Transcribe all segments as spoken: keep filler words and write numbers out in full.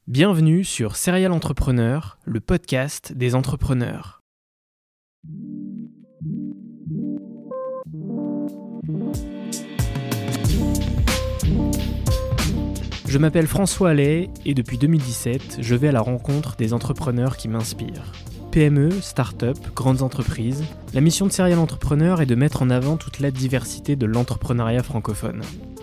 Bienvenue sur Serial Entrepreneur, le podcast des entrepreneurs. Je m'appelle François Allais et depuis deux mille dix-sept, je vais à la rencontre des entrepreneurs qui m'inspirent. P M E, start-up, grandes entreprises, la mission de Serial Entrepreneur est de mettre en avant toute la diversité de l'entrepreneuriat francophone.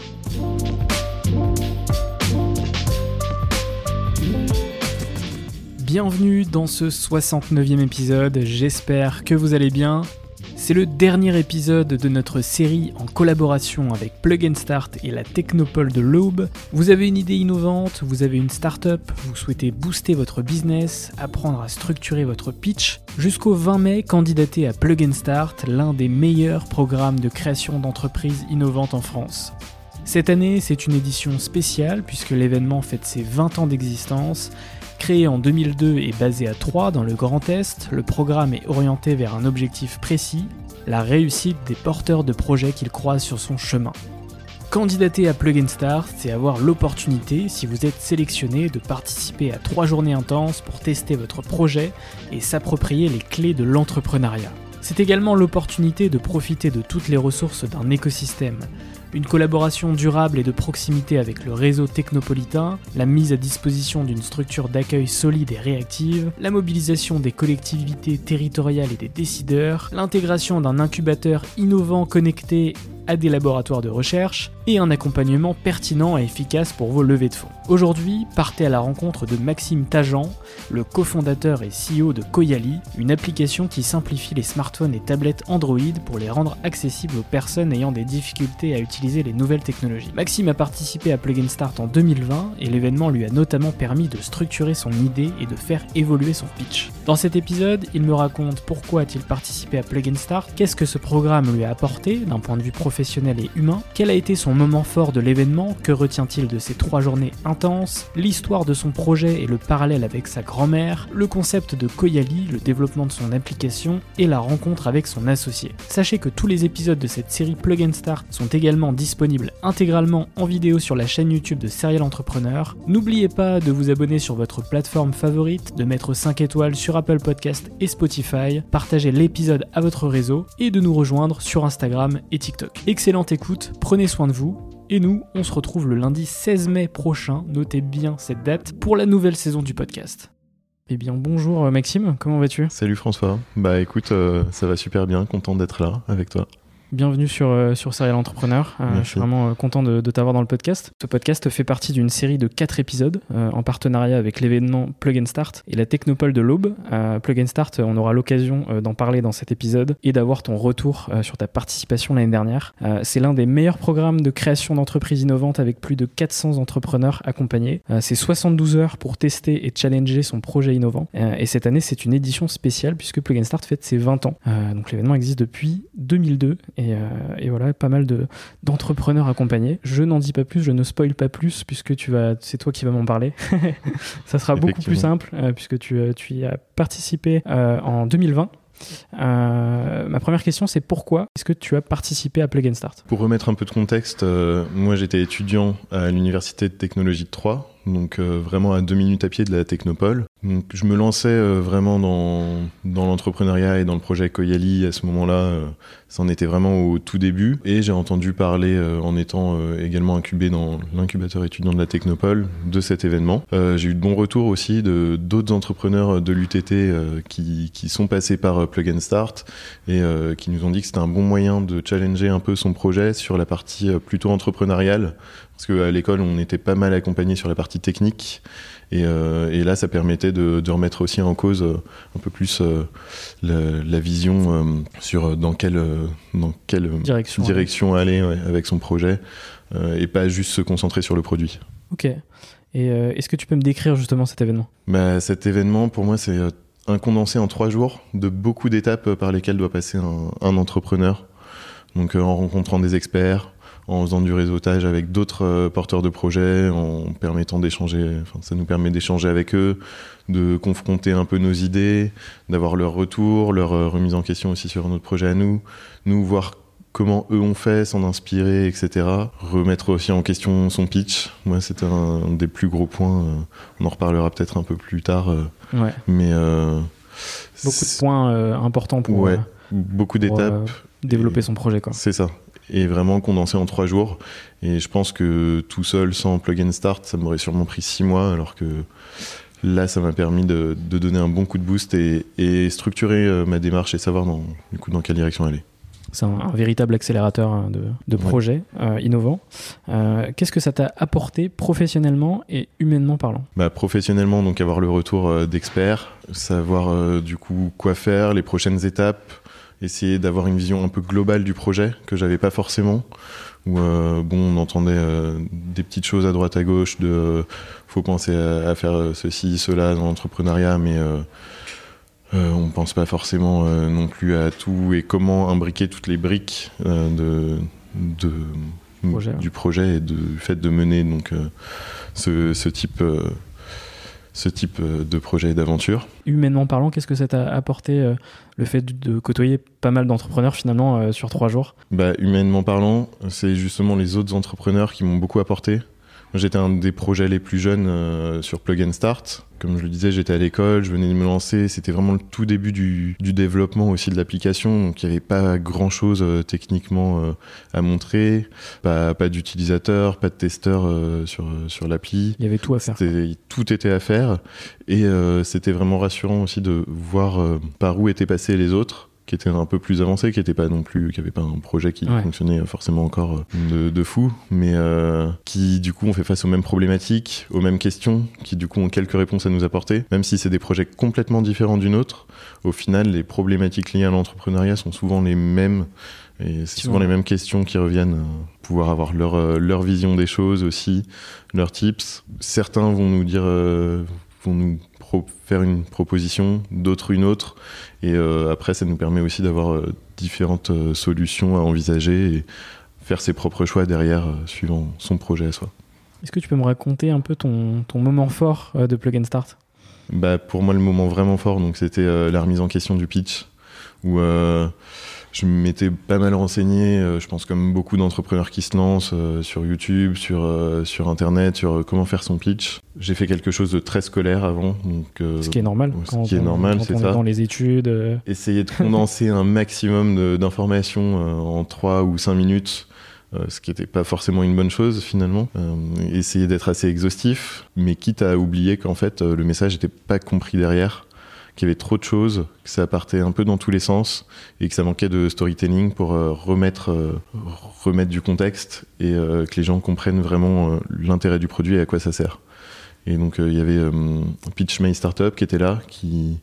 Bienvenue dans ce soixante-neuvième épisode, j'espère que vous allez bien. C'est le dernier épisode de notre série en collaboration avec Plug and Start et la Technopole de l'Aube. Vous avez une idée innovante, vous avez une start-up, vous souhaitez booster votre business, apprendre à structurer votre pitch. Jusqu'au vingt mai, candidatez à Plug and Start, l'un des meilleurs programmes de création d'entreprises innovantes en France. Cette année, c'est une édition spéciale puisque l'événement fête ses vingt ans d'existence. Créé en deux mille deux et basé à Troyes dans le Grand Est, le programme est orienté vers un objectif précis, la réussite des porteurs de projets qu'il croise sur son chemin. Candidater à Plug and Start, c'est avoir l'opportunité, si vous êtes sélectionné, de participer à trois journées intenses pour tester votre projet et s'approprier les clés de l'entrepreneuriat. C'est également l'opportunité de profiter de toutes les ressources d'un écosystème. Une collaboration durable et de proximité avec le réseau technopolitain, la mise à disposition d'une structure d'accueil solide et réactive, la mobilisation des collectivités territoriales et des décideurs, l'intégration d'un incubateur innovant connecté à des laboratoires de recherche et un accompagnement pertinent et efficace pour vos levées de fonds. Aujourd'hui, partez à la rencontre de Maxime Tajan, le cofondateur et C E O de Koyali, une application qui simplifie les smartphones et tablettes Android pour les rendre accessibles aux personnes ayant des difficultés à utiliser les nouvelles technologies. Maxime a participé à Plug and Start en deux mille vingt et l'événement lui a notamment permis de structurer son idée et de faire évoluer son pitch. Dans cet épisode, il me raconte pourquoi a-t-il participé à Plug and Start, qu'est-ce que ce programme lui a apporté d'un point de vue professionnel professionnel et humain, quel a été son moment fort de l'événement, que retient-il de ces trois journées intenses, l'histoire de son projet et le parallèle avec sa grand-mère, le concept de Koyali, le développement de son application et la rencontre avec son associé. Sachez que tous les épisodes de cette série Plug and Start sont également disponibles intégralement en vidéo sur la chaîne YouTube de Serial Entrepreneur. N'oubliez pas de vous abonner sur votre plateforme favorite, de mettre cinq étoiles sur Apple Podcast et Spotify, partager l'épisode à votre réseau et de nous rejoindre sur Instagram et TikTok. Excellente écoute, prenez soin de vous, et nous, on se retrouve le lundi seize mai prochain, notez bien cette date, pour la nouvelle saison du podcast. Eh bien bonjour Maxime, comment vas-tu ? Salut François, bah écoute, euh, ça va super bien, content d'être là avec toi. Bienvenue sur, euh, sur Serial Entrepreneur, euh, je suis vraiment euh, content de, de t'avoir dans le podcast. Ce podcast fait partie d'une série de quatre épisodes euh, en partenariat avec l'événement Plug and Start et la Technopole de l'Aube. Euh, Plug and Start, on aura l'occasion euh, d'en parler dans cet épisode et d'avoir ton retour euh, sur ta participation l'année dernière. Euh, c'est l'un des meilleurs programmes de création d'entreprises innovantes avec plus de quatre cents entrepreneurs accompagnés. Euh, c'est soixante-douze heures pour tester et challenger son projet innovant. Euh, et cette année, c'est une édition spéciale puisque Plug and Start fête ses vingt ans. Euh, donc l'événement existe depuis deux mille deux et Et, euh, et voilà, pas mal de, d'entrepreneurs accompagnés. Je n'en dis pas plus, je ne spoil pas plus, puisque tu vas, c'est toi qui vas m'en parler. Ça sera beaucoup plus simple, euh, puisque tu, tu y as participé euh, en deux mille vingt. Euh, ma première question, c'est pourquoi est-ce que tu as participé à Plug and Start ? Pour remettre un peu de contexte, euh, moi j'étais étudiant à l'Université de Technologie de Troyes, donc euh, vraiment à deux minutes à pied de la Technopole. Donc je me lançais euh, vraiment dans, dans l'entrepreneuriat et dans le projet Koyali à ce moment-là. Euh, ça en était vraiment au tout début. Et j'ai entendu parler, euh, en étant euh, également incubé dans l'incubateur étudiant de la Technopole, de cet événement. Euh, j'ai eu de bons retours aussi de, d'autres entrepreneurs de l'U T T euh, qui, qui sont passés par euh, Plug and Start et euh, qui nous ont dit que c'était un bon moyen de challenger un peu son projet sur la partie euh, plutôt entrepreneuriale. Parce qu'à l'école, on était pas mal accompagné sur la partie technique. Et, euh, et là, ça permettait de, de remettre aussi en cause euh, un peu plus euh, la, la vision euh, sur dans quelle, euh, dans quelle direction, direction aller ouais, avec son projet euh, et pas juste se concentrer sur le produit. Ok. Et euh, est-ce que tu peux me décrire justement cet événement ? Bah, cet événement, pour moi, c'est un condensé en trois jours de beaucoup d'étapes par lesquelles doit passer un, un entrepreneur. Donc, euh, en rencontrant des experts, en faisant du réseautage avec d'autres euh, porteurs de projets, en permettant d'échanger, enfin ça nous permet d'échanger avec eux, de confronter un peu nos idées, d'avoir leur retour, leur euh, remise en question aussi sur notre projet à nous, nous voir comment eux ont fait, s'en inspirer, et cetera. Remettre aussi en question son pitch. Moi, c'était un, un des plus gros points. Euh, on en reparlera peut-être un peu plus tard. Euh, ouais. Mais euh, beaucoup de points euh, importants pour, ouais, euh, beaucoup pour d'étapes. Euh, développer et, son projet, quoi. C'est ça. Et vraiment condensé en trois jours. Et je pense que tout seul, sans Plug and Start, ça m'aurait sûrement pris six mois, alors que là, ça m'a permis de, de donner un bon coup de boost et, et structurer euh, ma démarche et savoir dans, du coup, dans quelle direction aller. C'est un, un véritable accélérateur de, de projets ouais. euh, innovants. Euh, qu'est-ce que ça t'a apporté professionnellement et humainement parlant ? Bah, professionnellement, donc avoir le retour euh, d'experts, savoir euh, du coup quoi faire, les prochaines étapes, essayer d'avoir une vision un peu globale du projet que j'avais pas forcément. Où euh, bon, on entendait euh, des petites choses à droite à gauche de euh, faut penser à, à faire ceci, cela dans l'entrepreneuriat, mais euh, Euh, on ne pense pas forcément euh, non plus à tout et comment imbriquer toutes les briques euh, de, de, projet, du ouais. projet et du fait de mener donc, euh, ce, ce, type, euh, ce type de projet et d'aventure. Humainement parlant, qu'est-ce que ça t'a apporté euh, le fait de côtoyer pas mal d'entrepreneurs finalement euh, sur trois jours ? Bah, humainement parlant, c'est justement les autres entrepreneurs qui m'ont beaucoup apporté. J'étais un des projets les plus jeunes euh, sur Plug and Start. Comme je le disais, j'étais à l'école, je venais de me lancer. C'était vraiment le tout début du, du développement aussi de l'application. Donc il n'y avait pas grand-chose euh, techniquement euh, à montrer. Pas, pas d'utilisateurs, pas de testeurs euh, sur, sur l'appli. Il y avait tout à faire. C'était, tout était à faire. Et euh, c'était vraiment rassurant aussi de voir euh, par où étaient passés les autres, qui était un peu plus avancé, qui était pas non plus, qui avait pas un projet qui ouais. fonctionnait forcément encore de, de fou, mais euh, qui du coup ont fait face aux mêmes problématiques, aux mêmes questions, qui du coup ont quelques réponses à nous apporter, même si c'est des projets complètement différents d'une autre. Au final, les problématiques liées à l'entrepreneuriat sont souvent les mêmes, et c'est souvent les mêmes questions qui reviennent. Pouvoir avoir leur leur vision des choses aussi, leurs tips. Certains vont nous dire, euh, vont nous pro- faire une proposition, d'autres une autre. Et euh, après, ça nous permet aussi d'avoir euh, différentes euh, solutions à envisager et faire ses propres choix derrière, euh, suivant son projet à soi. Est-ce que tu peux me raconter un peu ton, ton moment fort euh, de Plug and Start ? Bah, pour moi, le moment vraiment fort, donc, c'était euh, la remise en question du pitch, où euh, je m'étais pas mal renseigné, euh, je pense comme beaucoup d'entrepreneurs qui se lancent euh, sur YouTube, sur, euh, sur Internet, sur euh, comment faire son pitch. J'ai fait quelque chose de très scolaire avant. Donc, euh, ce qui est normal. Ce quand qui on, est normal, quand c'est on ça. Est dans les études. Euh... Essayer de condenser un maximum de, d'informations euh, en trois ou cinq minutes, euh, ce qui n'était pas forcément une bonne chose finalement. Euh, essayer d'être assez exhaustif, mais quitte à oublier qu'en fait euh, le message n'était pas compris derrière, qu'il y avait trop de choses, que ça partait un peu dans tous les sens et que ça manquait de storytelling pour euh, remettre, euh, remettre du contexte et euh, que les gens comprennent vraiment euh, l'intérêt du produit et à quoi ça sert. Et donc il euh, y avait euh, Pitch My Startup qui était là, qui,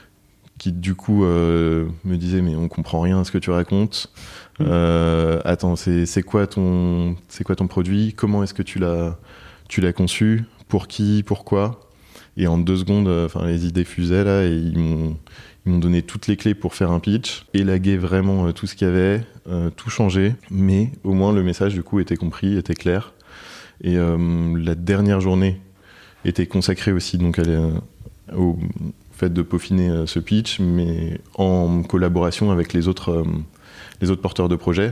qui du coup euh, me disait mais on comprend rien à ce que tu racontes. Mmh. Euh, attends, c'est, c'est, quoi ton, c'est quoi ton produit ? Comment est-ce que tu l'as, tu l'as conçu ? Pour qui ? Pourquoi ? Et en deux secondes, enfin, les idées fusaient là et ils m'ont, ils m'ont donné toutes les clés pour faire un pitch, élaguer vraiment euh, tout ce qu'il y avait, euh, tout changer, mais au moins le message du coup était compris, était clair. Et euh, la dernière journée était consacrée aussi donc à la, au fait de peaufiner euh, ce pitch, mais en collaboration avec les autres, euh, les autres porteurs de projets.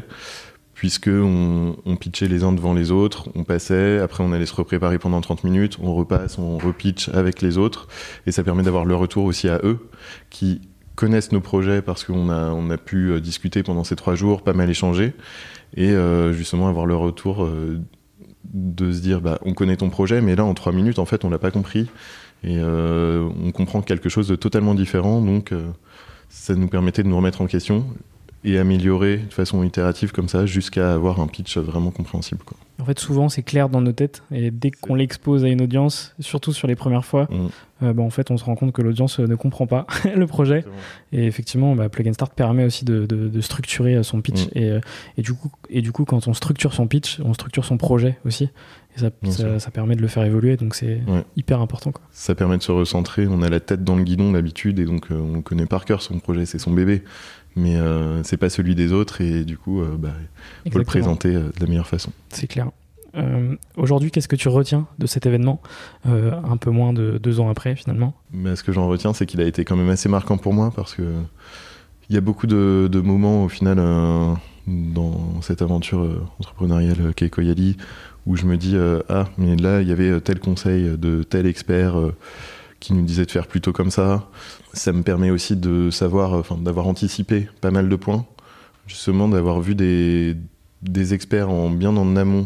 Puisqu'on on pitchait les uns devant les autres, on passait, après on allait se repréparer pendant trente minutes, on repasse, on repitch avec les autres, et ça permet d'avoir le retour aussi à eux, qui connaissent nos projets parce qu'on a, on a pu discuter pendant ces trois jours, pas mal échanger, et euh, justement avoir le retour euh, de se dire, bah, on connaît ton projet, mais là en trois minutes, en fait, on l'a pas compris, et euh, on comprend quelque chose de totalement différent, donc euh, ça nous permettait de nous remettre en question, et améliorer de façon itérative comme ça jusqu'à avoir un pitch vraiment compréhensible, quoi. En fait, souvent, c'est clair dans nos têtes et dès qu'on l'expose à une audience, surtout sur les premières fois, mmh. euh, bah, en fait, on se rend compte que l'audience ne comprend pas le projet. Exactement. Et effectivement, bah, Plug and Start permet aussi de, de, de structurer son pitch. Mmh. Et, euh, et, du coup, et du coup, quand on structure son pitch, on structure son projet aussi. Et ça, ça, ça permet de le faire évoluer, donc c'est ouais. hyper important, quoi. Ça permet de se recentrer. On a la tête dans le guidon d'habitude et donc euh, on connaît par cœur son projet, c'est son bébé. Mais euh, c'est pas celui des autres et du coup, euh, bah, il faut le présenter euh, de la meilleure façon. C'est clair. Euh, aujourd'hui, qu'est-ce que tu retiens de cet événement, euh, un peu moins de deux ans après finalement ? Mais ce que j'en retiens, c'est qu'il a été quand même assez marquant pour moi parce que il y a beaucoup de, de moments au final euh, dans cette aventure euh, entrepreneuriale qu'est Koyali, où je me dis euh, ah mais là il y avait tel conseil de tel expert euh, qui nous disait de faire plutôt comme ça. Ça me permet aussi de savoir, enfin d'avoir anticipé pas mal de points, justement d'avoir vu des, des experts en bien en amont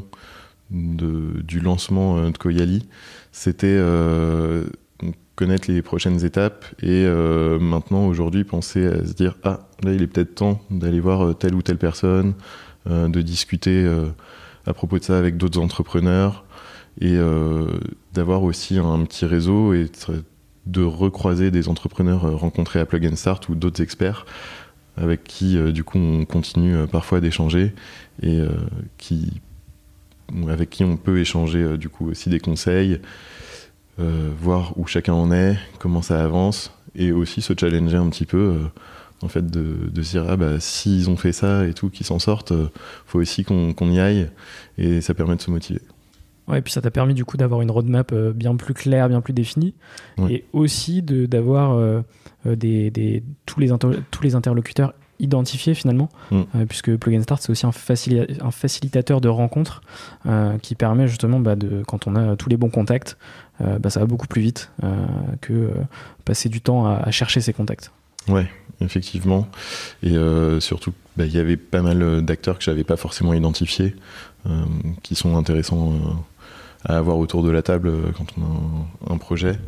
de, du lancement de Koyali. C'était euh, connaître les prochaines étapes et euh, maintenant aujourd'hui penser à se dire ah là il est peut-être temps d'aller voir telle ou telle personne, euh, de discuter euh, à propos de ça avec d'autres entrepreneurs et euh, d'avoir aussi un petit réseau et de recroiser des entrepreneurs rencontrés à Plug and Start ou d'autres experts avec qui euh, du coup on continue euh, parfois d'échanger et euh, qui, avec qui on peut échanger euh, du coup aussi des conseils, euh, voir où chacun en est, comment ça avance et aussi se challenger un petit peu euh, en fait de, de se dire ah bah s'ils ont fait ça et tout, qu'ils s'en sortent, euh, faut aussi qu'on, qu'on y aille et ça permet de se motiver. Ouais, et puis ça t'a permis du coup d'avoir une roadmap euh, bien plus claire, bien plus définie, ouais. Et aussi de, d'avoir euh, des, des, tous, les inter- tous les interlocuteurs identifiés finalement, mm. euh, puisque Plug and Start c'est aussi un, facili- un facilitateur de rencontres euh, qui permet justement bah, de, quand on a tous les bons contacts, euh, bah, ça va beaucoup plus vite euh, que euh, passer du temps à, à chercher ces contacts. Ouais, effectivement. Et euh, surtout, bah, y avait pas mal d'acteurs que j'avais pas forcément identifiés, euh, qui sont intéressants euh, à avoir autour de la table euh, quand on a un, un projet.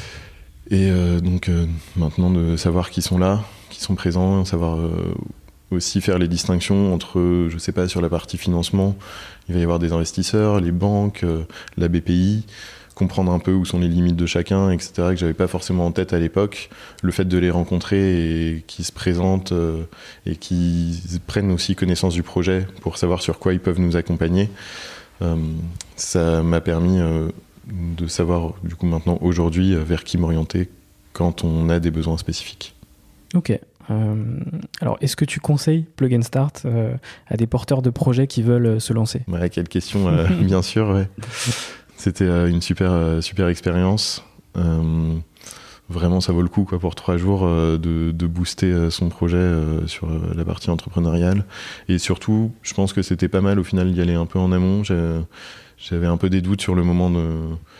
Et euh, donc euh, maintenant de savoir qui sont là, qui sont présents, savoir euh, aussi faire les distinctions entre, je sais pas, sur la partie financement, il va y avoir des investisseurs, les banques, euh, la B P I, comprendre un peu où sont les limites de chacun, et cetera, que j'avais pas forcément en tête à l'époque. Le fait de les rencontrer et qu'ils se présentent euh, et qu'ils prennent aussi connaissance du projet pour savoir sur quoi ils peuvent nous accompagner, euh, ça m'a permis euh, de savoir du coup maintenant aujourd'hui vers qui m'orienter quand on a des besoins spécifiques. Ok. Euh, alors, est-ce que tu conseilles Plug and Start euh, à des porteurs de projets qui veulent se lancer ? Ouais, quelle question, euh, bien sûr, ouais. C'était euh, une super, euh, super expérience. Euh, vraiment, ça vaut le coup quoi, pour trois jours euh, de, de booster euh, son projet euh, sur euh, la partie entrepreneuriale. Et surtout, je pense que c'était pas mal au final d'y aller un peu en amont. J'ai, j'avais un peu des doutes sur le moment de,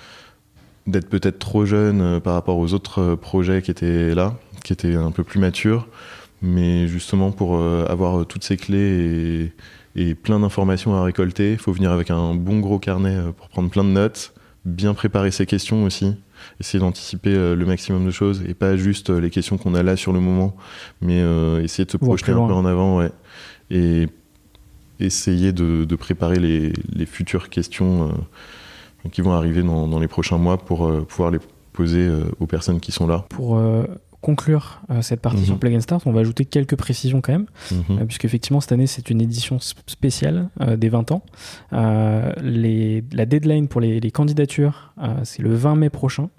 d'être peut-être trop jeune euh, par rapport aux autres euh, projets qui étaient là, qui étaient un peu plus matures. Mais justement, pour euh, avoir toutes ces clés et, et plein d'informations à récolter, il faut venir avec un bon gros carnet euh, pour prendre plein de notes, bien préparer ses questions aussi, essayer d'anticiper euh, le maximum de choses et pas juste euh, les questions qu'on a là sur le moment, mais euh, essayer de se projeter un peu en avant, ouais, et essayer de, de préparer les, les futures questions euh, qui vont arriver dans, dans les prochains mois pour euh, pouvoir les poser euh, aux personnes qui sont là. Pour euh, conclure euh, cette partie mmh. sur Plug and Start, on va ajouter quelques précisions quand même, mmh. euh, puisqu'effectivement cette année c'est une édition spéciale euh, des vingt ans. Euh, les, la deadline pour les, les candidatures, euh, c'est le vingt mai prochain.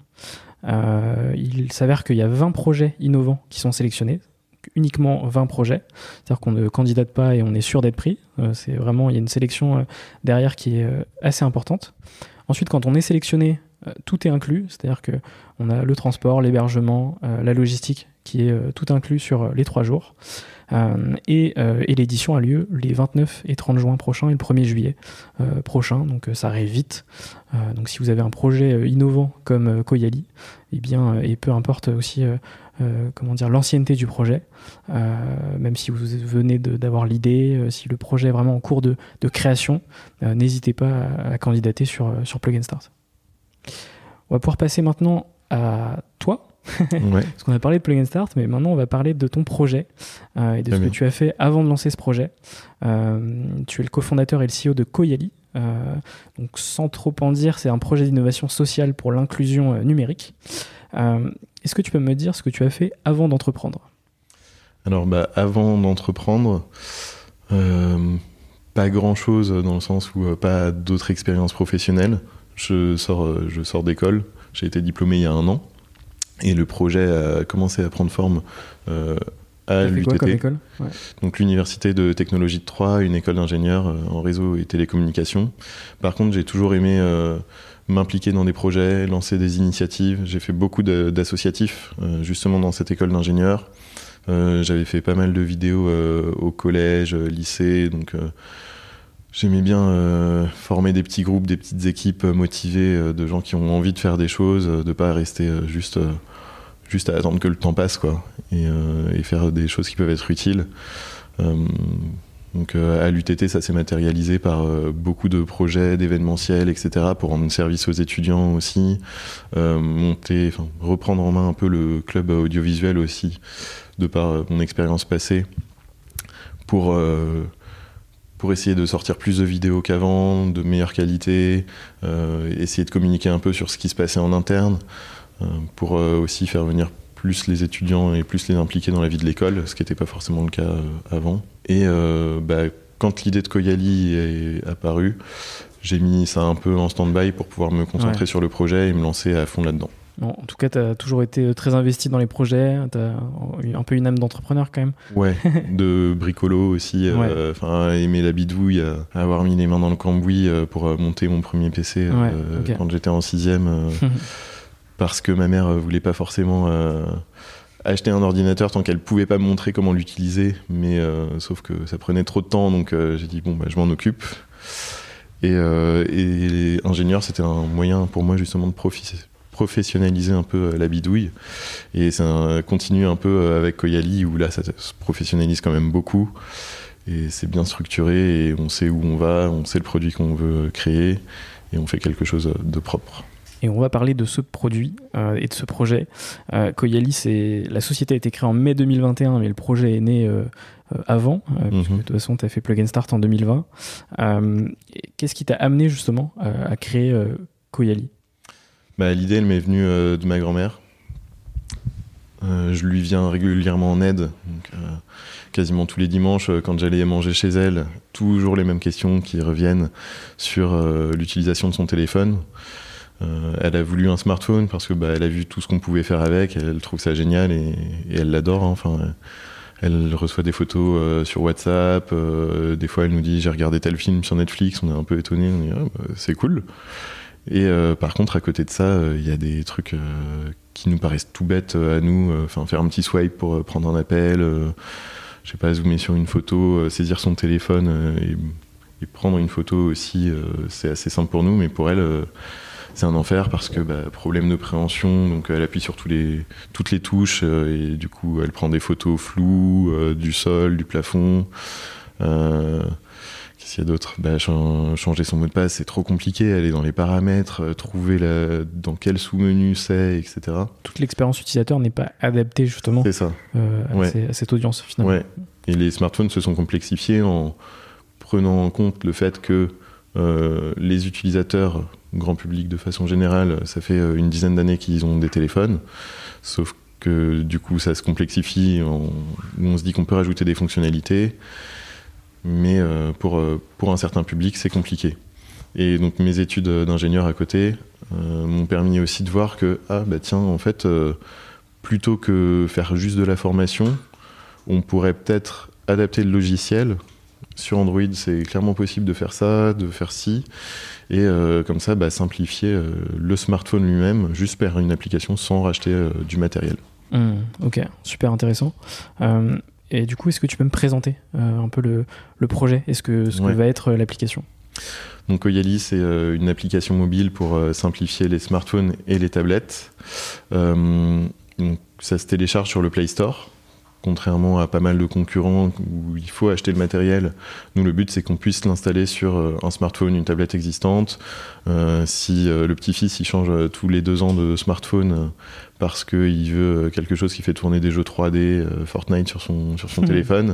Euh, il s'avère qu'il y a vingt projets innovants qui sont sélectionnés, uniquement vingt projets, c'est-à-dire qu'on ne candidate pas et on est sûr d'être pris. Euh, c'est vraiment, il y a une sélection euh, derrière qui est euh, assez importante. Ensuite, quand on est sélectionné, euh, tout est inclus, c'est-à-dire qu'on a le transport, l'hébergement, euh, la logistique qui est euh, tout inclus sur euh, les trois jours. Euh, et, euh, et l'édition a lieu les vingt-neuf et trente juin prochains et le premier juillet euh, prochain, donc euh, ça arrive vite. Euh, donc si vous avez un projet euh, innovant comme euh, Koyali, eh bien, euh, et peu importe aussi euh, euh, comment dire, l'ancienneté du projet, euh, même si vous venez de, d'avoir l'idée, euh, si le projet est vraiment en cours de, de création, euh, n'hésitez pas à, à candidater sur, sur Plug and Start. On va pouvoir passer maintenant à toi. Ouais. Parce qu'on a parlé de Plug and Start, mais maintenant on va parler de ton projet euh, et de Très ce bien. que tu as fait avant de lancer ce projet. Euh, tu es le cofondateur et le C E O de Koyali. Euh, donc sans trop en dire, c'est un projet d'innovation sociale pour l'inclusion euh, numérique. Euh, est-ce que tu peux me dire ce que tu as fait avant d'entreprendre ? Alors bah, avant d'entreprendre, euh, pas grand-chose dans le sens où euh, pas d'autres expériences professionnelles. Je sors, euh, je sors d'école, j'ai été diplômé il y a un an. Et le projet a commencé à prendre forme euh, à l'U T T. Quoi comme école ? Ouais. Donc l'université de technologie de Troyes, une école d'ingénieurs euh, en réseau et télécommunications. Par contre, j'ai toujours aimé euh, m'impliquer dans des projets, lancer des initiatives. J'ai fait beaucoup de, d'associatifs, euh, justement dans cette école d'ingénieurs. Euh, j'avais fait pas mal de vidéos euh, au collège, euh, lycée, donc euh, j'aimais bien euh, former des petits groupes, des petites équipes euh, motivées, euh, de gens qui ont envie de faire des choses, euh, de pas rester euh, juste, euh, juste à attendre que le temps passe, quoi, et, euh, et faire des choses qui peuvent être utiles. Euh, donc euh, à l'U T T, ça s'est matérialisé par euh, beaucoup de projets, d'événementiels, et cetera, pour rendre service aux étudiants aussi, euh, monter, enfin reprendre en main un peu le club audiovisuel aussi, de par euh, mon expérience passée, pour euh, pour essayer de sortir plus de vidéos qu'avant, de meilleure qualité, euh, essayer de communiquer un peu sur ce qui se passait en interne, euh, pour euh, aussi faire venir plus les étudiants et plus les impliquer dans la vie de l'école, ce qui n'était pas forcément le cas euh, avant. Et euh, bah, quand l'idée de Koyali est apparue, j'ai mis ça un peu en stand-by pour pouvoir me concentrer ouais. sur le projet et me lancer à fond là-dedans. Bon, en tout cas, tu as toujours été très investi dans les projets, tu as un peu une âme d'entrepreneur quand même. Ouais, de bricolo aussi, ouais. euh, aimer la bidouille, euh, avoir mis les mains dans le cambouis euh, pour euh, monter mon premier P C euh, ouais, okay. quand j'étais en sixième, euh, parce que ma mère euh, voulait pas forcément euh, acheter un ordinateur tant qu'elle pouvait pas me montrer comment l'utiliser, mais euh, sauf que ça prenait trop de temps, donc euh, j'ai dit bon, bah, je m'en occupe. Et, euh, et ingénieur, c'était un moyen pour moi justement de profiter. professionnaliser un peu la bidouille, et ça continue un peu avec Koyali où là ça se professionnalise quand même beaucoup et c'est bien structuré et on sait où on va, on sait le produit qu'on veut créer et on fait quelque chose de propre. Et on va parler de ce produit euh, et de ce projet. Euh, Koyali, c'est... la société a été créée en mai deux mille vingt et un, mais le projet est né euh, euh, avant, euh, mm-hmm. puisque de toute façon tu as fait Plug and Start en deux mille vingt. Euh, qu'est-ce qui t'a amené justement euh, à créer euh, Koyali ? Bah, l'idée, elle m'est venue euh, de ma grand-mère. Euh, je lui viens régulièrement en aide, donc, euh, quasiment tous les dimanches, euh, quand j'allais manger chez elle, toujours les mêmes questions qui reviennent sur euh, l'utilisation de son téléphone. Euh, elle a voulu un smartphone parce que bah, elle a vu tout ce qu'on pouvait faire avec, elle trouve ça génial et, et elle l'adore. Hein, enfin, elle reçoit des photos euh, sur WhatsApp, euh, des fois elle nous dit j'ai regardé tel film sur Netflix, on est un peu étonnés, on dit ah, bah, c'est cool. Et euh, par contre, à côté de ça, il euh, y a des trucs euh, qui nous paraissent tout bêtes euh, à nous. Enfin, euh, faire un petit swipe pour euh, prendre un appel, euh, je sais pas, zoomer sur une photo, euh, saisir son téléphone euh, et, et prendre une photo aussi, euh, c'est assez simple pour nous, mais pour elle, euh, c'est un enfer parce que bah, problème de préhension, donc elle appuie sur tous les, toutes les touches euh, et du coup, elle prend des photos floues, euh, du sol, du plafond. Euh, S'il y a d'autres, bah, changer son mot de passe, c'est trop compliqué, aller dans les paramètres, euh, trouver la, dans quel sous-menu c'est, et cetera. Toute l'expérience utilisateur n'est pas adaptée justement c'est ça. Euh, à, ouais. ces, à cette audience finalement. Ouais. Et les smartphones se sont complexifiés en prenant en compte le fait que euh, les utilisateurs, grand public de façon générale, ça fait une dizaine d'années qu'ils ont des téléphones, sauf que du coup ça se complexifie, on, on se dit qu'on peut rajouter des fonctionnalités, mais euh, pour, euh, pour un certain public, c'est compliqué. Et donc mes études d'ingénieur à côté euh, m'ont permis aussi de voir que, ah bah tiens, en fait, euh, plutôt que faire juste de la formation, on pourrait peut-être adapter le logiciel. Sur Android, c'est clairement possible de faire ça, de faire ci, et euh, comme ça, bah, simplifier euh, le smartphone lui-même, juste faire une application sans racheter euh, du matériel. Mmh, ok, super intéressant. Euh... Et du coup, est-ce que tu peux me présenter euh, un peu le, le projet, est-ce que, ce que ouais. va être euh, l'application ? Donc Koyali, c'est euh, une application mobile pour euh, simplifier les smartphones et les tablettes. Euh, donc, ça se télécharge sur le Play Store, contrairement à pas mal de concurrents où il faut acheter le matériel. Nous, le but, c'est qu'on puisse l'installer sur euh, un smartphone, une tablette existante. Euh, si euh, le petit-fils il change euh, tous les deux ans de smartphone euh, parce qu'il veut quelque chose qui fait tourner des jeux trois D, euh, Fortnite sur son, sur son mmh. téléphone,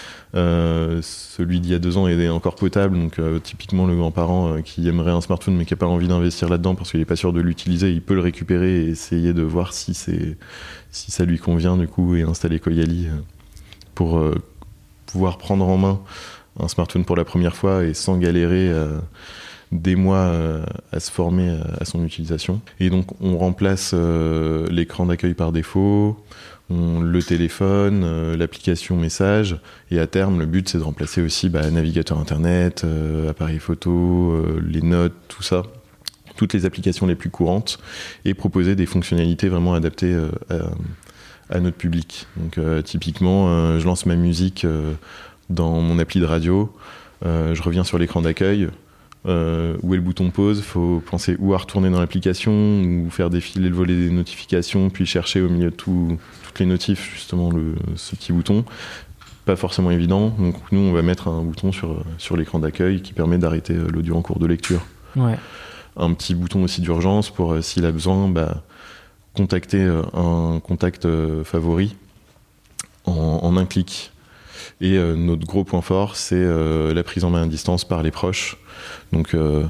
euh, celui d'il y a deux ans est encore potable, donc euh, typiquement le grand-parent euh, qui aimerait un smartphone mais qui n'a pas envie d'investir là-dedans parce qu'il n'est pas sûr de l'utiliser, il peut le récupérer et essayer de voir si, c'est, si ça lui convient du coup et installer Koyali euh, pour euh, pouvoir prendre en main un smartphone pour la première fois et sans galérer euh, des mois euh, à se former à, à son utilisation. Et donc on remplace euh, l'écran d'accueil par défaut, on, le téléphone, euh, l'application message, et à terme le but c'est de remplacer aussi bah, navigateur internet, euh, appareil photo, euh, les notes, tout ça, toutes les applications les plus courantes, et proposer des fonctionnalités vraiment adaptées euh, à notre public. Donc euh, typiquement, euh, je lance ma musique euh, dans mon appli de radio, euh, je reviens sur l'écran d'accueil, euh, où est le bouton pause, il faut penser où à retourner dans l'application, ou faire défiler le volet des notifications, puis chercher au milieu de tout, toutes les notifs justement le, ce petit bouton. Pas forcément évident, donc nous on va mettre un bouton sur, sur l'écran d'accueil qui permet d'arrêter l'audio en cours de lecture. Ouais. Un petit bouton aussi d'urgence pour, euh, s'il a besoin, bah, contacter euh, un contact euh, favori en, en un clic. Et euh, notre gros point fort, c'est euh, la prise en main à distance par les proches. Donc, euh,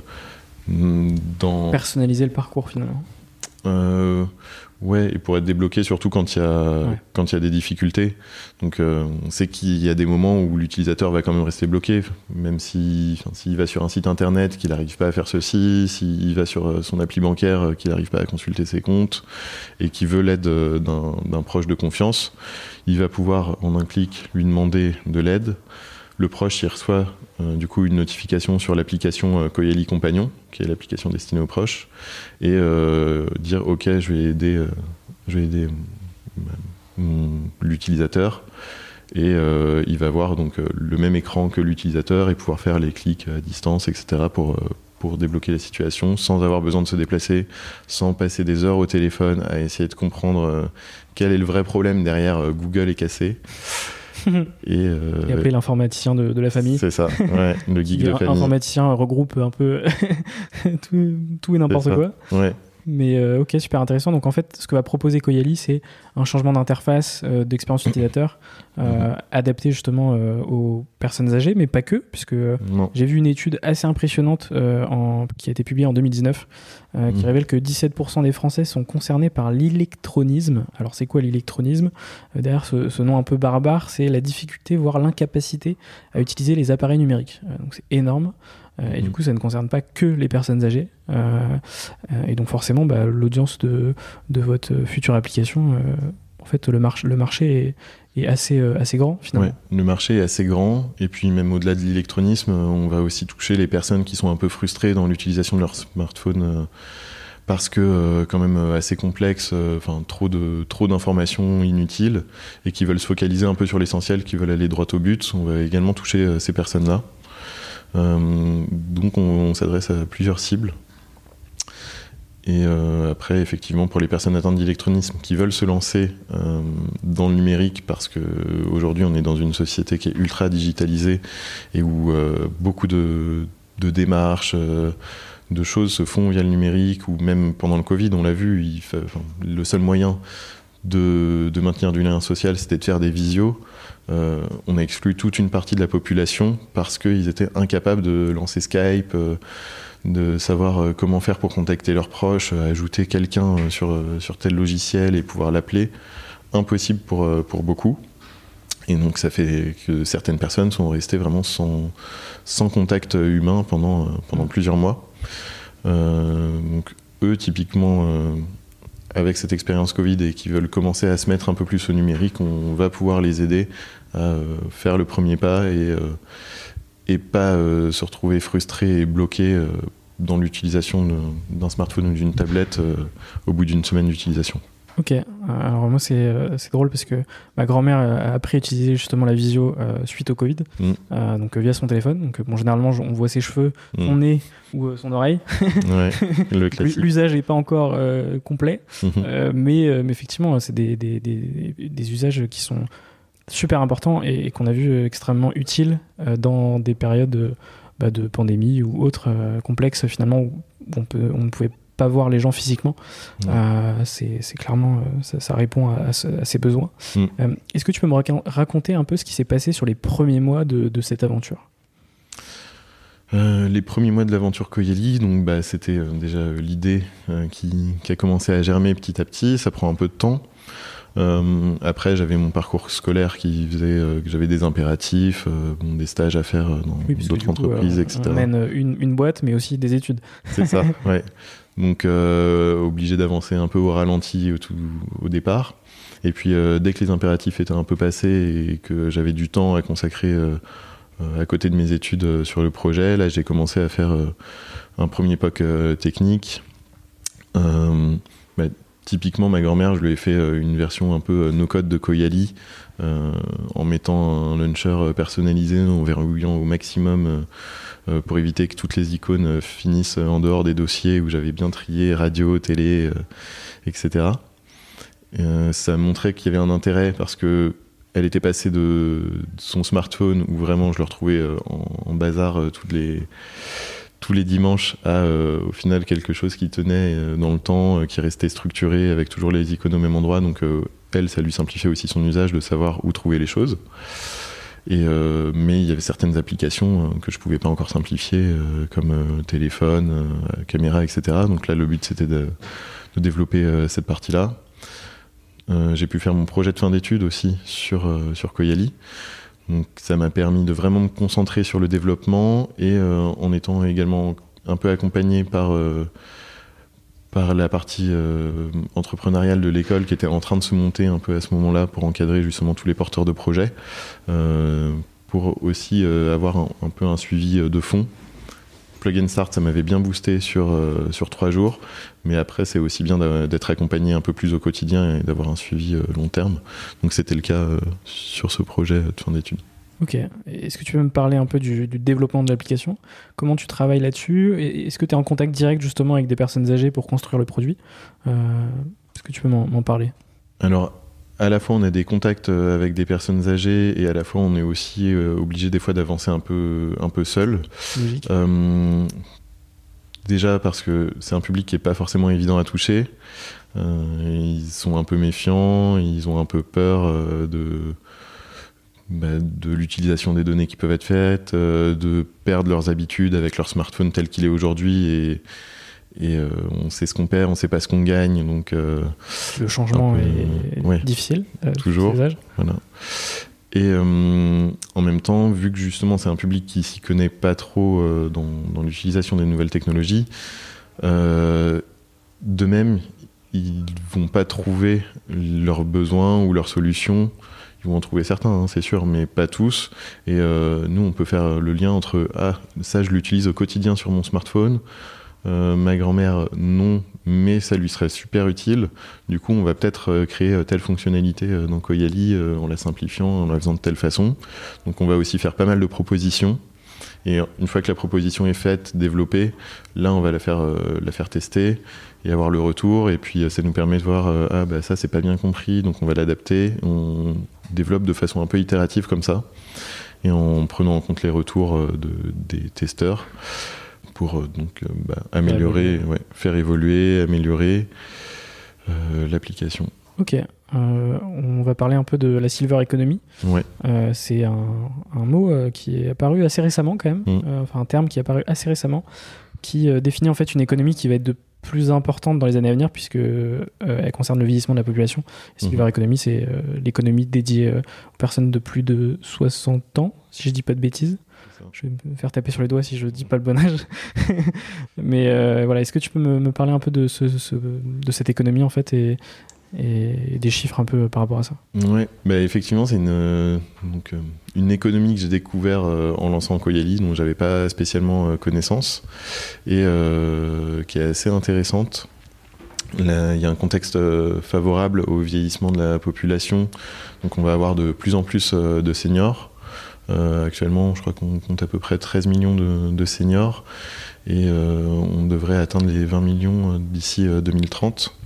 dans... personnaliser le parcours finalement. Euh, ouais, et pour être débloqué, surtout quand il y a, ouais. quand il y a des difficultés. Donc, euh, on sait qu'il y a des moments où l'utilisateur va quand même rester bloqué, même si, enfin, s'il va sur un site internet, qu'il n'arrive pas à faire ceci, s'il va sur son appli bancaire, qu'il n'arrive pas à consulter ses comptes, et qu'il veut l'aide d'un, d'un proche de confiance, il va pouvoir, en un clic, lui demander de l'aide. Le proche, il reçoit euh, du coup une notification sur l'application euh, Koyali Compagnon, qui est l'application destinée aux proches, et euh, dire ok, je vais aider, euh, je vais aider euh, l'utilisateur, et euh, il va voir donc euh, le même écran que l'utilisateur et pouvoir faire les clics à distance, et cetera pour euh, pour débloquer la situation sans avoir besoin de se déplacer, sans passer des heures au téléphone à essayer de comprendre euh, quel est le vrai problème derrière euh, Google est cassé. Et, euh, et appeler l'informaticien de, de la famille. C'est ça, ouais, le geek de famille. L'informaticien regroupe un peu tout, tout et n'importe quoi. Ouais. Mais euh, ok, super intéressant. Donc en fait, ce que va proposer Koyali, c'est un changement d'interface, euh, d'expérience utilisateur, euh, mmh. adapté justement euh, aux personnes âgées, mais pas que, puisque non. j'ai vu une étude assez impressionnante euh, en, qui a été publiée en deux mille dix-neuf, euh, mmh. qui révèle que dix-sept pour cent des Français sont concernés par l'électronisme. Alors c'est quoi l'électronisme ? euh, Derrière ce, ce nom un peu barbare, c'est la difficulté, voire l'incapacité à utiliser les appareils numériques. Euh, donc c'est énorme. Euh, et mmh. du coup, ça ne concerne pas que les personnes âgées. Euh, euh, et donc, forcément, bah, l'audience de, de votre future application, euh, en fait, le, mar- le marché est, est assez, euh, assez grand, finalement. Ouais, le marché est assez grand. Et puis, même au-delà de l'électronisme, on va aussi toucher les personnes qui sont un peu frustrées dans l'utilisation de leur smartphone euh, parce que, euh, quand même, assez complexe, enfin, euh, trop, de, trop d'informations inutiles et qui veulent se focaliser un peu sur l'essentiel, qui veulent aller droit au but. On va également toucher euh, ces personnes-là. Euh, donc on, on s'adresse à plusieurs cibles et euh, après effectivement pour les personnes atteintes d'électronisme qui veulent se lancer euh, dans le numérique parce qu'aujourd'hui on est dans une société qui est ultra digitalisée et où euh, beaucoup de, de démarches euh, de choses se font via le numérique, ou même pendant le Covid on l'a vu, il fait, enfin, le seul moyen de, de maintenir du lien social c'était de faire des visios. Euh, on a exclu toute une partie de la population parce qu'ils étaient incapables de lancer Skype, euh, de savoir euh, comment faire pour contacter leurs proches, euh, ajouter quelqu'un euh, sur, euh, sur tel logiciel et pouvoir l'appeler. Impossible pour, euh, pour beaucoup. Et donc ça fait que certaines personnes sont restées vraiment sans, sans contact humain pendant, euh, pendant plusieurs mois. Euh, donc eux, typiquement... Euh, avec cette expérience Covid et qui veulent commencer à se mettre un peu plus au numérique, on va pouvoir les aider à euh, faire le premier pas et, euh, et pas euh, se retrouver frustrés et bloqués euh, dans l'utilisation de, d'un smartphone ou d'une tablette euh, au bout d'une semaine d'utilisation. Ok, alors moi c'est, euh, c'est drôle parce que ma grand-mère a appris à utiliser justement la visio euh, suite au Covid, mmh. euh, donc euh, via son téléphone. Donc bon, généralement on voit ses cheveux, mmh. son nez ou euh, son oreille. Ouais, le classique. L'usage n'est pas encore euh, complet, mmh. euh, mais, euh, mais effectivement c'est des, des, des, des usages qui sont super importants et, et qu'on a vu extrêmement utiles euh, dans des périodes euh, bah, de pandémie ou autres euh, complexes finalement où on, peut, on ne pouvait pas pas voir les gens physiquement, ouais. euh, c'est, c'est clairement, euh, ça, ça répond à, à, ce, à ces besoins. Mm. Euh, est-ce que tu peux me rac- raconter un peu ce qui s'est passé sur les premiers mois de, de cette aventure ? Euh, les premiers mois de l'aventure Koyali, donc bah, c'était euh, déjà euh, l'idée euh, qui, qui a commencé à germer petit à petit. Ça prend un peu de temps. Euh, après, j'avais mon parcours scolaire qui faisait euh, que j'avais des impératifs, euh, bon, des stages à faire dans oui, d'autres entreprises, coup, euh, et cetera. On mène une, une boîte, mais aussi des études. C'est ça, ouais. Donc, euh, obligé d'avancer un peu au ralenti au, tout, au départ. Et puis, euh, dès que les impératifs étaient un peu passés et que j'avais du temps à consacrer euh, euh, à côté de mes études euh, sur le projet, là, j'ai commencé à faire euh, un premier P O C euh, technique. Euh, bah, typiquement, ma grand-mère, je lui ai fait une version un peu no-code de Koyali, euh, en mettant un launcher personnalisé, en verrouillant au maximum euh, pour éviter que toutes les icônes finissent en dehors des dossiers où j'avais bien trié radio, télé, euh, et cetera. Et, euh, ça montrait qu'il y avait un intérêt parce que elle était passée de, de son smartphone où vraiment je le retrouvais euh, en, en bazar euh, toutes les, tous les dimanches à euh, au final quelque chose qui tenait euh, dans le temps, euh, qui restait structuré avec toujours les icônes au même endroit. Donc euh, elle, ça lui simplifiait aussi son usage de savoir où trouver les choses. Et, euh, mais il y avait certaines applications euh, que je pouvais pas encore simplifier, euh, comme euh, téléphone, euh, caméra, et cetera. Donc là, le but c'était de, de développer euh, cette partie-là. Euh, j'ai pu faire mon projet de fin d'études aussi sur, euh, sur Koyali. Donc ça m'a permis de vraiment me concentrer sur le développement et euh, en étant également un peu accompagné par, euh, par la partie euh, entrepreneuriale de l'école qui était en train de se monter un peu à ce moment-là pour encadrer justement tous les porteurs de projets, euh, pour aussi euh, avoir un, un peu un suivi de fond. Plug and Start, ça m'avait bien boosté sur, euh, sur trois jours, mais après c'est aussi bien d'être accompagné un peu plus au quotidien et d'avoir un suivi euh, long terme. Donc c'était le cas euh, sur ce projet de fin d'études. Ok. Est-ce que tu peux me parler un peu du, du développement de l'application ? Comment tu travailles là-dessus ? Et est-ce que tu es en contact direct justement avec des personnes âgées pour construire le produit ? euh, Est-ce que tu peux m'en, m'en parler ? Alors, à la fois on a des contacts avec des personnes âgées et à la fois on est aussi euh, obligé des fois d'avancer un peu, un peu seul. Logique. Euh, déjà parce que c'est un public qui n'est pas forcément évident à toucher. Euh, ils sont un peu méfiants, ils ont un peu peur euh, de, bah, de l'utilisation des données qui peuvent être faites, euh, de perdre leurs habitudes avec leur smartphone tel qu'il est aujourd'hui et Et euh, on sait ce qu'on perd, on sait pas ce qu'on gagne, donc euh, le changement peu, est euh, ouais, difficile. Euh, toujours. Voilà. Et euh, en même temps, vu que justement c'est un public qui s'y connaît pas trop euh, dans, dans l'utilisation des nouvelles technologies, euh, de même, ils vont pas trouver leurs besoins ou leurs solutions. Ils vont en trouver certains, hein, c'est sûr, mais pas tous. Et euh, nous, on peut faire le lien entre ah ça, je l'utilise au quotidien sur mon smartphone. Euh, ma grand-mère, non, mais ça lui serait super utile. Du coup, on va peut-être euh, créer telle fonctionnalité euh, dans Koyali euh, en la simplifiant, en la faisant de telle façon. Donc, on va aussi faire pas mal de propositions. Et une fois que la proposition est faite, développée, là, on va la faire, euh, la faire tester et avoir le retour. Et puis, euh, ça nous permet de voir, euh, ah, bah ça, c'est pas bien compris, donc on va l'adapter. On développe de façon un peu itérative comme ça, et en prenant en compte les retours euh, de, des testeurs, pour euh, donc euh, bah, améliorer, ouais, faire évoluer, améliorer euh, l'application. Ok, euh, on va parler un peu de la Silver Economy. Ouais. Euh, c'est un, un mot euh, qui est apparu assez récemment quand même, mmh. euh, enfin un terme qui est apparu assez récemment, qui euh, définit en fait une économie qui va être de plus importante dans les années à venir puisque euh, elle concerne le vieillissement de la population. La Silver mmh. Economy, c'est euh, l'économie dédiée euh, aux personnes de plus de soixante ans, si je dis pas de bêtises. Je vais me faire taper sur les doigts si je dis pas le bon âge. Mais euh, voilà, est-ce que tu peux me, me parler un peu de, ce, ce, de cette économie en fait et, et des chiffres un peu par rapport à ça ? Ouais, bah effectivement, c'est une, euh, donc, euh, une économie que j'ai découvert euh, en lançant Koyali, dont j'avais pas spécialement euh, connaissance et euh, qui est assez intéressante. Il y a un contexte euh, favorable au vieillissement de la population, donc on va avoir de plus en plus euh, de seniors. Euh, actuellement, je crois qu'on compte à peu près treize millions de, de seniors et euh, on devrait atteindre les vingt millions d'ici euh, deux mille trente.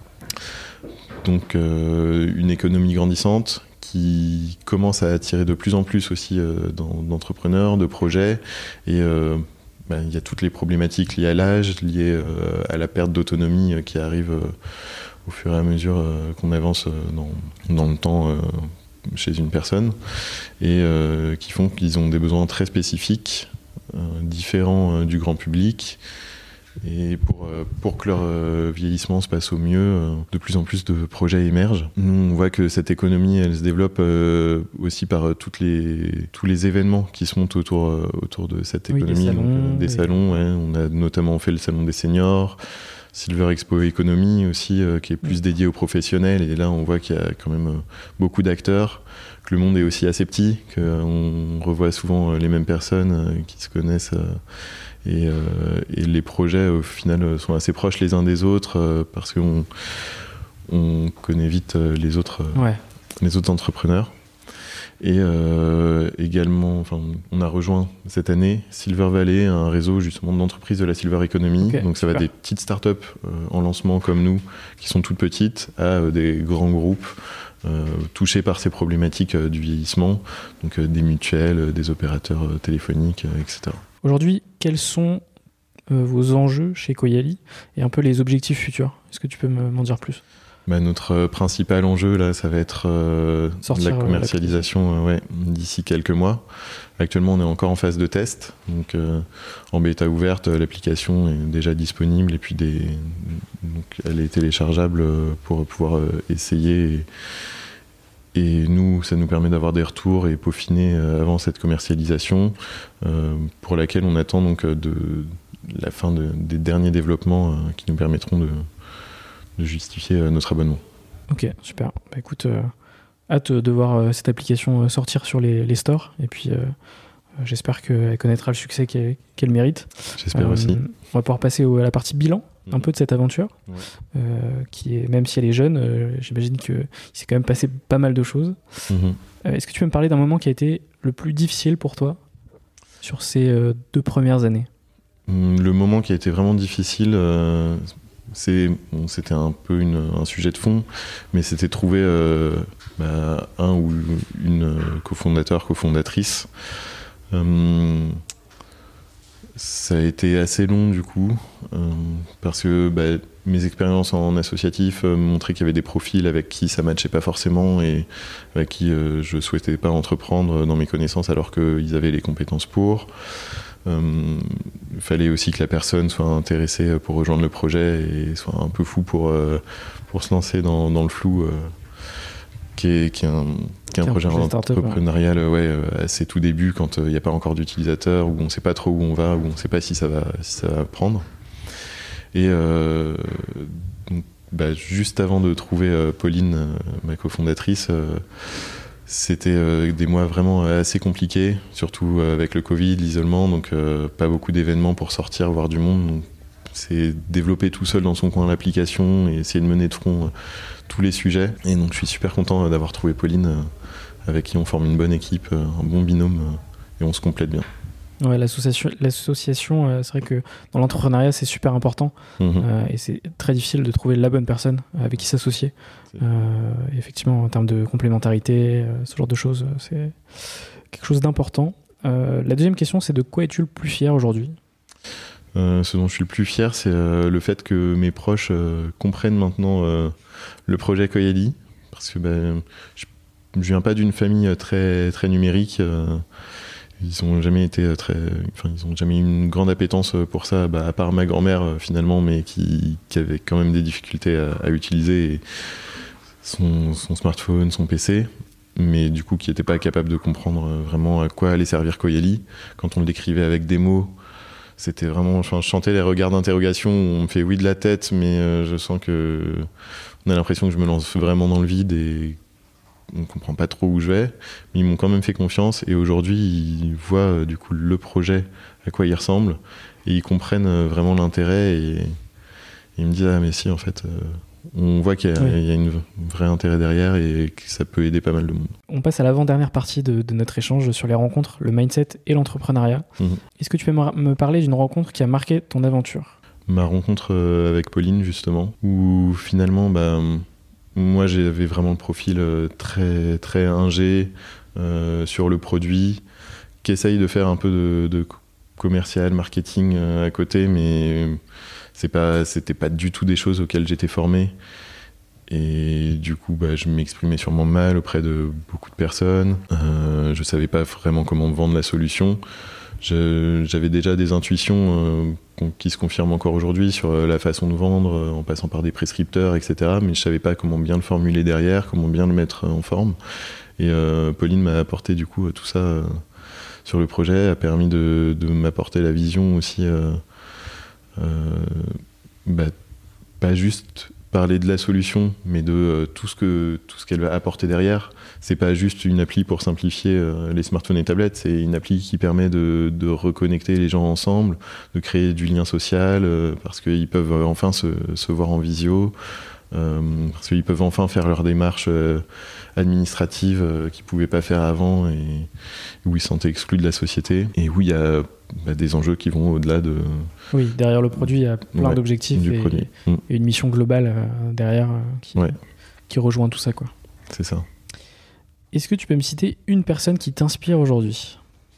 Donc euh, une économie grandissante qui commence à attirer de plus en plus aussi euh, d'entrepreneurs, de projets et euh, ben, il y a toutes les problématiques liées à l'âge, liées euh, à la perte d'autonomie euh, qui arrive euh, au fur et à mesure euh, qu'on avance euh, dans, dans le temps euh, chez une personne et euh, qui font qu'ils ont des besoins très spécifiques, euh, différents euh, du grand public. Et pour, euh, pour que leur euh, vieillissement se passe au mieux, euh, de plus en plus de projets émergent. Nous, on voit que cette économie, elle se développe euh, aussi par euh, toutes les, tous les événements qui se montent autour, euh, autour de cette économie. Oui, des salons, donc, euh, des oui. salons ouais. On a notamment fait le salon des seniors, Silver Expo Economy aussi, euh, qui est plus dédié aux professionnels. Et là, on voit qu'il y a quand même euh, beaucoup d'acteurs, que le monde est aussi assez petit, qu'on euh, revoit souvent euh, les mêmes personnes euh, qui se connaissent. Euh, et, euh, et les projets, au final, sont assez proches les uns des autres, euh, parce qu'on on connaît vite les autres, ouais. les autres entrepreneurs. Et euh, également, enfin, on a rejoint cette année Silver Valley, un réseau justement d'entreprises de la Silver Economy. Okay, donc ça super. Va des petites startups euh, en lancement comme nous, qui sont toutes petites, à euh, des grands groupes euh, touchés par ces problématiques euh, du vieillissement, donc euh, des mutuelles, euh, des opérateurs euh, téléphoniques, euh, et cetera. Aujourd'hui, quels sont euh, vos enjeux chez Coyali et un peu les objectifs futurs ? Est-ce que tu peux m'en dire plus ? Bah, notre euh, principal enjeu, là, ça va être euh, la commercialisation euh, ouais, d'ici quelques mois. Actuellement, on est encore en phase de test. Donc, euh, en bêta ouverte, l'application est déjà disponible et puis des, donc, elle est téléchargeable pour pouvoir euh, essayer. Et, et nous, ça nous permet d'avoir des retours et peaufiner euh, avant cette commercialisation, euh, pour laquelle on attend donc, de la fin de, des derniers développements euh, qui nous permettront de de justifier euh, notre abonnement. Ok, super. Bah, écoute, euh, hâte de voir euh, cette application sortir sur les, les stores, et puis euh, j'espère qu'elle connaîtra le succès qu'elle, qu'elle mérite. J'espère euh, aussi. On va pouvoir passer au, à la partie bilan, mmh. un peu de cette aventure, ouais. euh, qui est, même si elle est jeune, euh, j'imagine qu'il s'est quand même passé pas mal de choses. Mmh. Euh, est-ce que tu peux me parler d'un moment qui a été le plus difficile pour toi sur ces euh, deux premières années ? Le moment qui a été vraiment difficile... Euh... C'est, bon, c'était un peu une, un sujet de fond, mais c'était trouver euh, bah, un ou une cofondateur, cofondatrice. Euh, ça a été assez long du coup, euh, parce que bah, mes expériences en associatif euh, montraient qu'il y avait des profils avec qui ça matchait pas forcément et avec qui euh, je souhaitais pas entreprendre dans mes connaissances alors qu'ils avaient les compétences pour. Il euh, fallait aussi que la personne soit intéressée pour rejoindre le projet et soit un peu fou pour, euh, pour se lancer dans, dans le flou, euh, qui est, qui est un, qui est un projet, projet entrepreneurial ouais. Ouais, assez tout début, quand il n'y a pas encore d'utilisateurs, où on ne sait pas trop où on va, où on ne sait pas si ça va, si ça va prendre. Et euh, donc, bah, juste avant de trouver euh, Pauline, euh, ma cofondatrice, euh, c'était euh, des mois vraiment assez compliqués, surtout euh, avec le Covid, l'isolement, donc euh, pas beaucoup d'événements pour sortir, voir du monde. Donc, c'est développer tout seul dans son coin l'application et essayer de mener de front euh, tous les sujets. Et donc je suis super content euh, d'avoir trouvé Pauline, euh, avec qui on forme une bonne équipe, euh, un bon binôme, euh, et on se complète bien. Ouais, l'association, l'association euh, c'est vrai que dans l'entrepreneuriat, c'est super important. Mmh. Euh, et c'est très difficile de trouver la bonne personne avec qui s'associer. Euh, effectivement, en termes de complémentarité, euh, ce genre de choses, c'est quelque chose d'important. Euh, la deuxième question, c'est de quoi es-tu le plus fier aujourd'hui ? euh, Ce dont je suis le plus fier, c'est euh, le fait que mes proches euh, comprennent maintenant euh, le projet Coyali. Parce que ben, je ne viens pas d'une famille très, très numérique. Euh, Ils ont jamais été très, enfin ils ont jamais eu une grande appétence pour ça, bah, à part ma grand-mère finalement, mais qui, qui avait quand même des difficultés à, à utiliser son, son smartphone, son P C, mais du coup qui n'était pas capable de comprendre vraiment à quoi allait servir Coyali. Quand on le décrivait avec des mots, c'était vraiment, enfin je chantais les regards d'interrogation, on me fait oui de la tête, mais euh, je sens que on a l'impression que je me lance vraiment dans le vide et on ne comprend pas trop où je vais, mais ils m'ont quand même fait confiance et aujourd'hui ils voient euh, du coup le projet, à quoi il ressemble, et ils comprennent euh, vraiment l'intérêt et, et ils me disent ah mais si en fait euh, on voit qu'il y a, oui. il y a une, un vrai intérêt derrière et que ça peut aider pas mal de monde. On passe à l'avant-dernière partie de, de notre échange sur les rencontres, le mindset et l'entrepreneuriat. Mmh. Est-ce que tu peux me parler d'une rencontre qui a marqué ton aventure ? Ma rencontre euh, avec Pauline justement, où finalement bah, moi j'avais vraiment le profil très, très ingé euh, sur le produit, qui essaye de faire un peu de, de commercial, marketing euh, à côté, mais c'est pas, c'était pas du tout des choses auxquelles j'étais formé. Et du coup, bah, je m'exprimais sûrement mal auprès de beaucoup de personnes. Euh, je savais pas vraiment comment vendre la solution. Je, j'avais déjà des intuitions euh, qui se confirment encore aujourd'hui sur la façon de vendre, euh, en passant par des prescripteurs, et cetera. Mais je savais pas comment bien le formuler derrière, comment bien le mettre en forme. Et euh, Pauline m'a apporté du coup tout ça euh, sur le projet, a permis de, de m'apporter la vision aussi, euh, euh, bah, pas juste parler de la solution, mais de euh, tout ce que tout ce qu'elle va apporter derrière. C'est pas juste une appli pour simplifier euh, les smartphones et tablettes, c'est une appli qui permet de, de reconnecter les gens ensemble, de créer du lien social, euh, parce qu'ils peuvent enfin se, se voir en visio, euh, parce qu'ils peuvent enfin faire leur démarche euh, administrative euh, qu'ils ne pouvaient pas faire avant et où ils se sentaient exclus de la société. Et où il y a bah, des enjeux qui vont au-delà de... Oui, derrière le produit, il y a plein ouais, d'objectifs et, mmh. et une mission globale euh, derrière euh, qui, ouais. qui rejoint tout ça, quoi. C'est ça. Est-ce que tu peux me citer une personne qui t'inspire aujourd'hui ?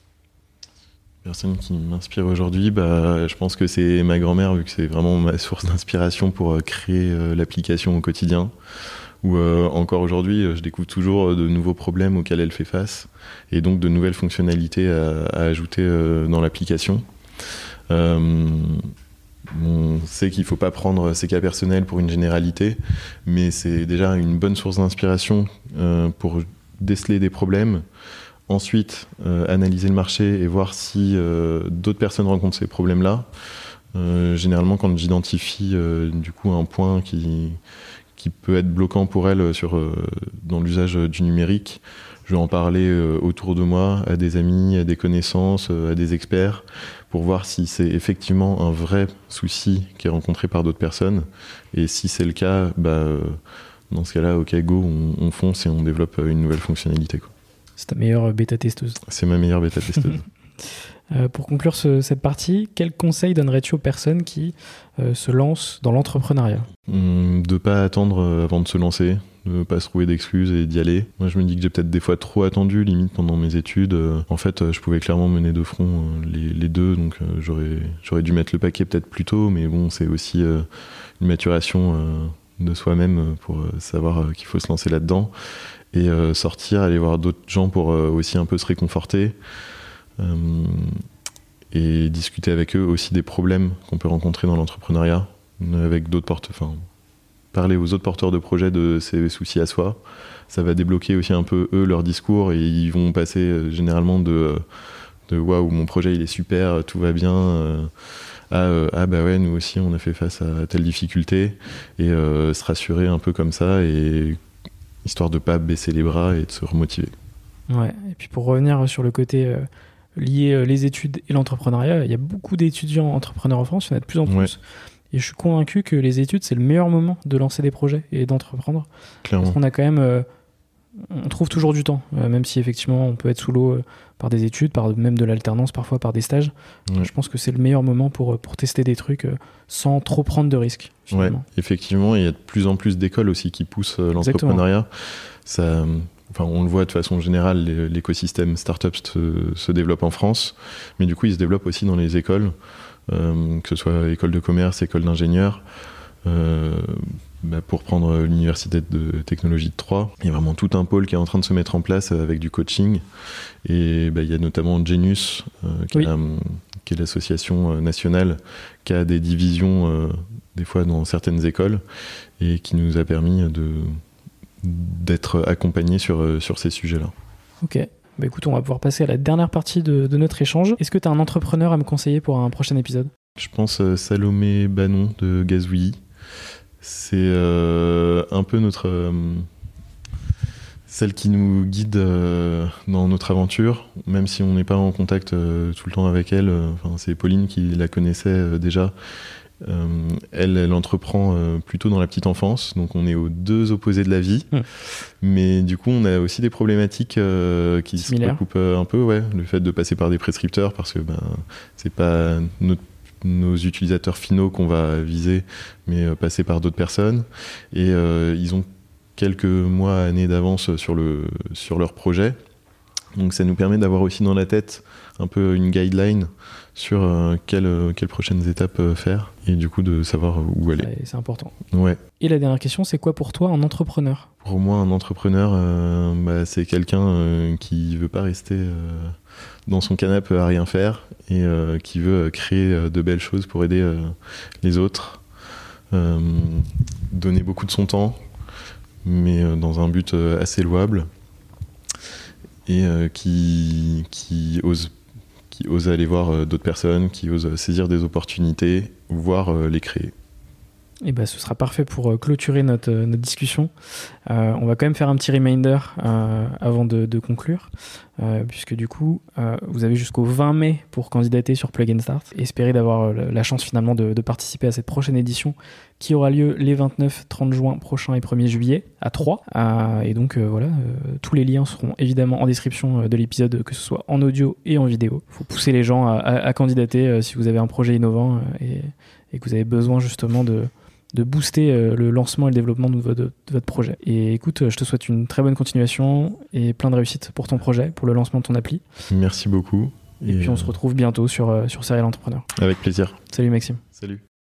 Personne qui m'inspire aujourd'hui, bah, je pense que c'est ma grand-mère, vu que c'est vraiment ma source d'inspiration pour créer euh, l'application au quotidien. Où euh, encore aujourd'hui, je découvre toujours de nouveaux problèmes auxquels elle fait face, et donc de nouvelles fonctionnalités à, à ajouter euh, dans l'application. Euh, on sait qu'il ne faut pas prendre ses cas personnels pour une généralité, mais c'est déjà une bonne source d'inspiration euh, pour déceler des problèmes. Ensuite, euh, analyser le marché et voir si euh, d'autres personnes rencontrent ces problèmes-là. Euh, généralement, quand j'identifie euh, du coup un point qui, qui peut être bloquant pour elle sur, euh, dans l'usage du numérique, je vais en parler euh, autour de moi, à des amis, à des connaissances, euh, à des experts, pour voir si c'est effectivement un vrai souci qui est rencontré par d'autres personnes. Et si c'est le cas, bah, euh, dans ce cas-là, ok, go, on, on fonce et on développe une nouvelle fonctionnalité, quoi. C'est ta meilleure bêta-testeuse. C'est ma meilleure bêta-testeuse. euh, pour conclure ce, cette partie, quel conseil donnerais-tu aux personnes qui euh, se lancent dans l'entrepreneuriat ? hum, De ne pas attendre avant de se lancer, de ne pas se trouver d'excuses et d'y aller. Moi, je me dis que j'ai peut-être des fois trop attendu, limite pendant mes études. Euh, en fait, euh, je pouvais clairement mener de front euh, les, les deux, donc euh, j'aurais, j'aurais dû mettre le paquet peut-être plus tôt, mais bon, c'est aussi euh, une maturation euh, de soi-même pour euh, savoir euh, qu'il faut se lancer là-dedans. Et euh, sortir, aller voir d'autres gens pour euh, aussi un peu se réconforter euh, et discuter avec eux aussi des problèmes qu'on peut rencontrer dans l'entrepreneuriat, avec d'autres porteurs, enfin, parler aux autres porteurs de projets de ces soucis à soi. Ça va débloquer aussi un peu eux leur discours et ils vont passer euh, généralement de de waouh, mon projet il est super, tout va bien, euh, à euh, ah bah ouais, nous aussi on a fait face à telle difficulté, et euh, se rassurer un peu comme ça, et histoire de ne pas baisser les bras et de se remotiver. Ouais, et puis pour revenir sur le côté euh, lié euh, les études et l'entrepreneuriat, il y a beaucoup d'étudiants entrepreneurs en France, il y en a de plus en plus. Ouais. Et je suis convaincu que les études, c'est le meilleur moment de lancer des projets et d'entreprendre. Clairement. Parce qu'on a quand même... Euh, on trouve toujours du temps, euh, même si effectivement on peut être sous l'eau euh, par des études, par même de l'alternance, parfois par des stages. Ouais. Je pense que c'est le meilleur moment pour, pour tester des trucs euh, sans trop prendre de risques. Ouais, effectivement, il y a de plus en plus d'écoles aussi qui poussent euh, l'entrepreneuriat. Ça, enfin, on le voit de façon générale, l'écosystème startup se, se développe en France, mais du coup il se développe aussi dans les écoles, euh, que ce soit école de commerce, école d'ingénieurs. Euh, bah pour prendre l'université de technologie de Troyes, il y a vraiment tout un pôle qui est en train de se mettre en place avec du coaching, et bah, il y a notamment Genius euh, qui, oui. a, qui est l'association nationale qui a des divisions euh, des fois dans certaines écoles et qui nous a permis de, d'être accompagnés sur, sur ces sujets-là. Ok, bah, écoute, on va pouvoir passer à la dernière partie de, de notre échange. Est-ce que tu as un entrepreneur à me conseiller pour un prochain épisode ? Je pense euh, Salomé Banon de Gazouillis. C'est euh, un peu notre euh, celle qui nous guide euh, dans notre aventure, même si on n'est pas en contact euh, tout le temps avec elle. Euh, c'est Pauline qui la connaissait euh, déjà. Euh, elle, elle entreprend euh, plutôt dans la petite enfance, donc on est aux deux opposés de la vie. Mmh. Mais du coup, on a aussi des problématiques euh, qui Similaire. se recoupent un peu. Ouais, le fait de passer par des prescripteurs, parce que ben, c'est pas notre nos utilisateurs finaux qu'on va viser, mais euh, passer par d'autres personnes. Et euh, ils ont quelques mois, années d'avance sur, le, sur leur projet. Donc ça nous permet d'avoir aussi dans la tête un peu une guideline sur euh, quelles, quelles prochaines étapes euh, faire, et du coup de savoir où aller. Ouais, c'est important. Ouais. Et la dernière question, c'est quoi pour toi un entrepreneur ? Pour moi, un entrepreneur, euh, bah, c'est quelqu'un euh, qui veut pas rester euh, dans son canapé à rien faire, et euh, qui veut créer euh, de belles choses pour aider euh, les autres, euh, donner beaucoup de son temps, mais euh, dans un but euh, assez louable, et euh, qui, qui ose qui ose aller voir euh, d'autres personnes, qui ose saisir des opportunités, voire euh, les créer. Et bah, ce sera parfait pour euh, clôturer notre, euh, notre discussion. Euh, on va quand même faire un petit reminder euh, avant de, de conclure, euh, puisque du coup, euh, vous avez jusqu'au vingt mai pour candidater sur Plug and Start. Espérez d'avoir euh, la chance finalement de, de participer à cette prochaine édition qui aura lieu les vingt-neuf, trente juin prochain et premier juillet à Troyes. Euh, et donc euh, voilà, euh, tous les liens seront évidemment en description de l'épisode, que ce soit en audio et en vidéo. Il faut pousser les gens à, à, à candidater euh, si vous avez un projet innovant euh, et, et que vous avez besoin justement de de booster euh, le lancement et le développement de, de, de votre projet. Et écoute, je te souhaite une très bonne continuation et plein de réussite pour ton projet, pour le lancement de ton appli. Merci beaucoup. Et, et puis on euh... se retrouve bientôt sur, euh, sur Serial Entrepreneur. Avec plaisir. Salut Maxime. Salut.